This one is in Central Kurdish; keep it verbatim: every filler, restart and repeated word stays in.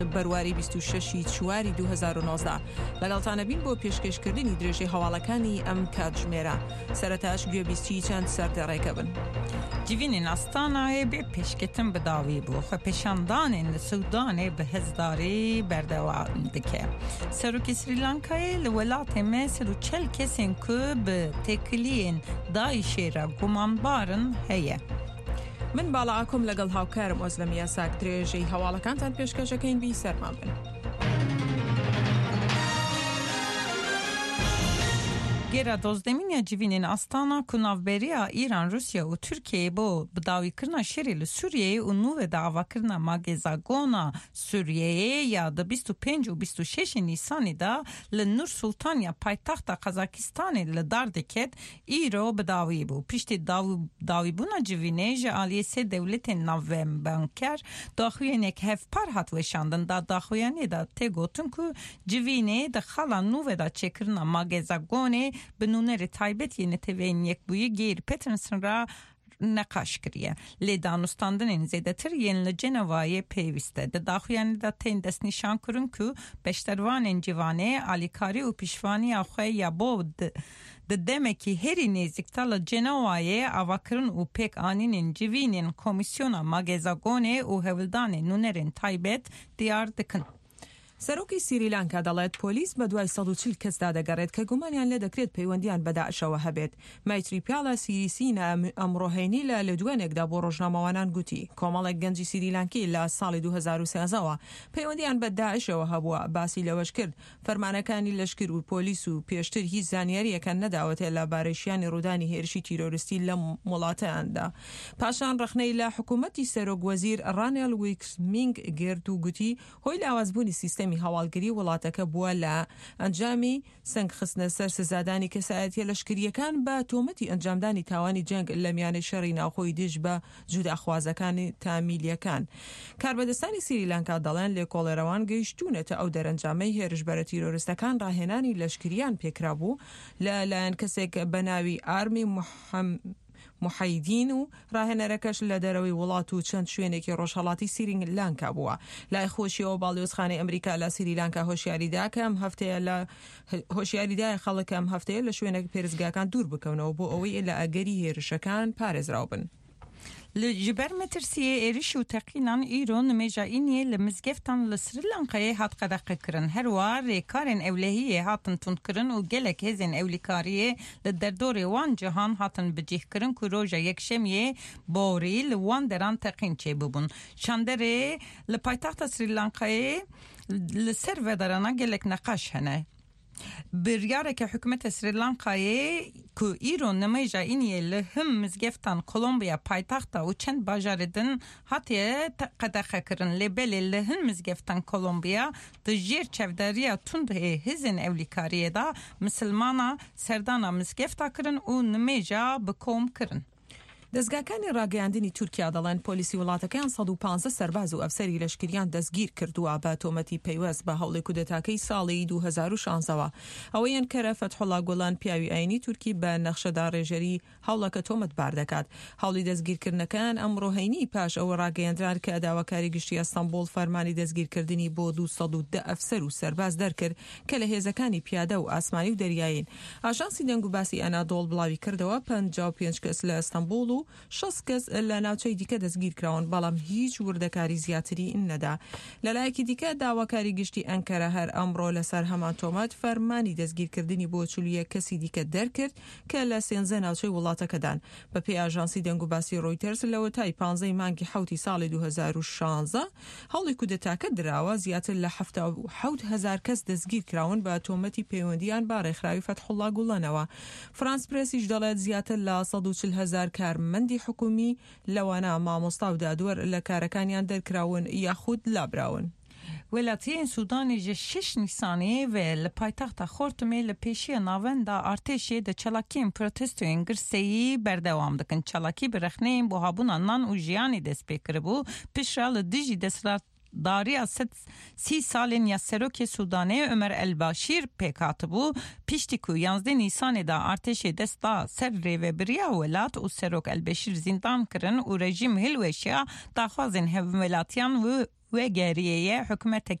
بەرواری بیست و شەشی چواری دوو هەزار و نۆزدە لەگەڵتانە بین بۆ پێشکەشکردنی درێژەی هەواڵەکانی ئەم کاتژمێرە. سەرەتاش گوێبیستی چەند سەردەڕێکە بن. Civînên Astanayê bê pêşketin bi dawî bû, xwe pêşandanên li Sudanê bi hezdarî berdewam dike. Serokê Sri Lankayê li welatê me sed û çel kesên ku bi têkiliyên Daişê re gumanbarin heye. من باڵاکم لەگەڵ هاوکارم ئۆزلەمیە ساک درێژەی هەواڵەکانتان پێشکەشەکەین بی سەرمان بن. Gera dozdemîniya civînên Astana ku navberiya Îran, Rusya û Tirkiyeyê bo bi dawîkirina şerê li Sûriyeyê û nû ve davakirina magêzagona Sûriyeyê ya di bîst û pênc û bîst û şeşê Nîsanê da li Nur Sultan ya paytexta Qazakistanê li dar diket îro bi dawî bû. Piştî dawîbûna civînê ji aliyê sê dewletên navbanker daxuyenek hevpar hat weşandin da daxuyanê da tê gotin ku civînê di xala nû ve da çêkirina magêzagonê bi nûnerê taybet yê netewên yekbûyî Geir Peterson ra neqaş kiriye. Lê danûstandinên zêdetir yên li Cenevayê pêwîst e. Di daxuyanê da tên destnîşan kirin ku beştervanên civanê alîkarî û pîşvaniya xwe ya bo di demekî herî nêzik ta li Cenevayê avakirin û pêk anînên civînên Komîsyona Magêzagonê û hewildanên nûnerên taybet diyar dikin. سەرۆکی سریلانکا دەڵێت پۆلیس بە دوای سەد و چل کەسدا دەگەڕێت کە گومانیان لێ دەکرێت پەیوەندیان بە داعشەوە هەبێت. مایتری پیاڵە سیریسینە ئەمڕۆهێنی لە لە دوێنێکدا بۆ ڕۆژنامەوانان گوتی کۆمەڵێک گەنجی سریلانکی لە ساڵی دوو هەزار و سێزەوە پەیوەندیان بە داعشەوە هەبووە. باسی لەوەش کرد فەرمانەکانی لەشکر و پۆلیس و پێشتر هیچ زانیاریەکان نەداوەتێ لە بارێشیانی ڕوودانی هێرشی تیرۆریستی لە وڵاتەیاندا. پاشان ڕخنەی لە حکوومەتی سەرۆک وەزیر ڕانێل ویکسمینگ گرت و گوتی هۆی لاوازبوونی سیستەمی هەواڵگری وڵاتەکە بووە لە ئەنجامی سنگ خستنە سەر سزادانی کەسایەتیە لەشکریەکان بە تۆمەتی ئەنجامدانی تاوانی جەنگ لە میانەی شەڕی ناوخۆی دژ بە جوداخوازەکانی تامیلیەکان. کاربەدەستانی سریلانکا دەڵێن لێکۆڵێرەوان گەیشتوونەتە ئەو دەرەنجامەی هێرشبەرە تیرۆریستەکان ڕاهێنانی لەشکریان پێکرا بوو لە لایەن کەسێک بە ناوی ئارمی محەممەد محەیدین و ڕاهێنەرەکەش لە دەرەوەی وڵات و چەند شوێنێکی ڕۆژهەڵاتی سریلانکا بووە. لای خۆشیەوە باڵیۆزخانەی ئەمریکا لە سریلانکا هۆشیاریدا کە ئەم هەفتەیە لە هۆشیاریدای خەڵک ئەم هەفتەیە لە شوێنێک پێرزگاکان دوور بکەونەوە بۆ ئەوەی لە ئەگەری هێرشەکان پارێزراو بن. Li ber metirsiyê êriş û teqînan îro nimêja îniyê li mizgeftan li Sri Lankayê hat qedeqe kirin. Her wa rêkarên ewlehiyê hatin tundkirin û gelek hêzên ewlîkariyê li derdorê wan cihan hatin bicihkirin ku roja yekşemiyê borî li wan deran teqîn çêbûbûn. Şanderê li paytexta Sri Lankayê li ser vedarana gelek neqaş hene. Biryareke hükümete Sri Lankayê ku îro nimêja îniyê li him mizgeftan Kolombiya paytaxta û çend bajarê din hatiye qedexe kirin. Lê belê li hin mizgeftan Kolombiya di jêr çevdariya tundê hêzên ewlîkariyê da misilmana serdana mizgefta kirin û nimêja bi kom kirin. دەستگاکانی ڕاگەیاندنی تورکیا دەڵێن پۆلیسی وڵاتەکەیان سەد و پانزە سەرباز و ئەفسەری لەشکریان دەستگیر کردووە بە تۆمەتی پەیوەست بە هەوڵی کودەتاکەی ساڵی دوو هەزار و شانزەوە. ئەوەیان کەرە فەتحوڵا گوڵان پیاوی ئاینی تورکی بە نەخشەدا ڕێژەری هەوڵەکە تۆمەتبار دەکات. هەوڵی دەستگیرکردنەکان ئەمڕۆهەینی پاش ئەوە ڕاگەیاندران کە داواکاری گشتی ئەستەمبوڵ فەرمانی دەستگیرکردنی بۆ دوو سەد و دە ئەفسەر و سەرباز دەرکرد کە لە هێزەکانی پیادە و ئاسمانی و دەریایین. ئاژانسی دەنگ و باسی ئەنادۆڵ بڵاوی کردەوە پەنجا و پێنج کەس لە ئەستەمبوڵ و شەست کەس لە ناوچەی دیکە دەستگیر کراون بەڵام هیچ وردەکاری زیاتری نەدا. لەلایەکی دیکە داواکاری گشتی ئەنکەرە هەر ئەمڕۆ لەسەر هەمان تۆمەت فەرمانی دەستگیرکردنی بۆ چلویە کەسی دیکە دەرکرد کە لە سێنزە ناوچەی وڵاتەکەدان. بەپێی ئاژانسی دەنگ و باسی ڕۆیتەرز لەوە تای پانزەی مانگی حوتی ساڵی دوو هەزار و شانزە هەوڵی کودەتاکە دراوە زیاتر لە هەفتە و حەوت هەزار کەس دەستگیر کراون بە تۆمەتی پەیوەندیان با ڕێکخراوی فەتحوڵا گوڵانەوە. فرانس پرێسیش دەڵێت زیاتر لە سەد و چل هەزار کارمەندی حکومی لەوانە مامۆستا و دادوەر لە کارەکانیان دەرکراون یاخود لابراون. Welatiyên Sudanê ji şeş Nîsanê ve li paytexta Xortumê li pêşiya navenda artêşê de çalakiyên protestoyên girseyî berdewam dikin. Çalakî bi rexneyên buhabûna nan û jiyanê dest pê kiribû pişra li dijî desthilat dariya sî salên ya Serokê Sudanê Ömer El-Başîr pêk hatibû piştî ku yanzdeh Nîsanê da artêşê dest da ser rêveberiya welat û Serok El-Beşîr zindan kirin û rejîm hilweşiya daxwazên hevwelatiyan û ve geriye hükümet